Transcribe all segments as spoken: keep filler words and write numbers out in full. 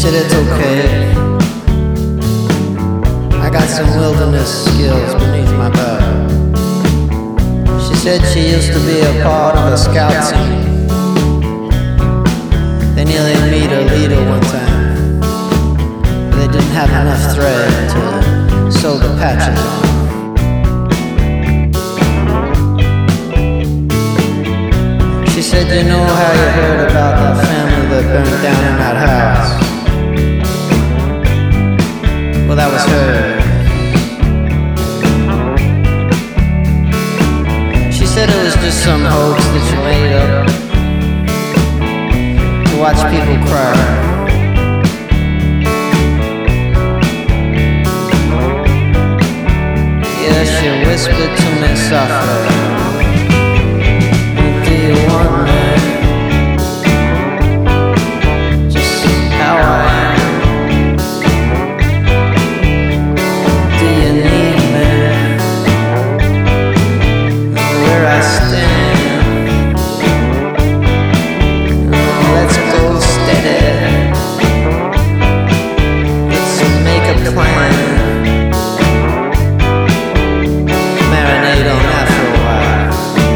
said it's okay. I got some wilderness skills beneath my belt. She said she used to be a part of a scout team. They nearly made her leader one time. They didn't have enough thread to sew the patches on. She said, you know how you heard about that family that burned down in that house? Well, that was her. She said it was just some hoax that you made up to watch people cry. Yeah, she whispered to me softly, do you want me? Just how I am. Do you need me? Where I stand. Let's go steady. Let's make a plan. Marinate on that for a while.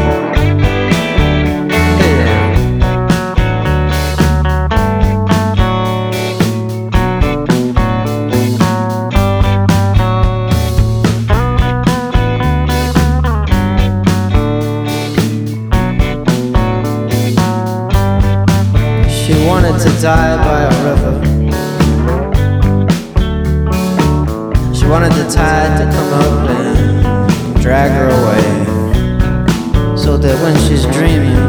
She wanted to die by a river. She wanted the tide to come up and drag her away, so that when she's dreaming,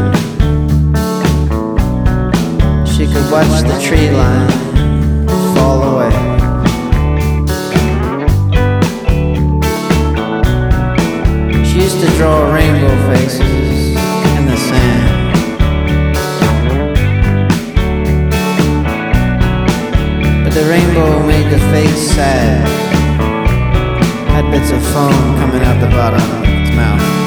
she could watch the tree line fall away. She used to draw rainbow faces in the sand. The rainbow made the face sad, had bits of foam coming out the bottom of its mouth.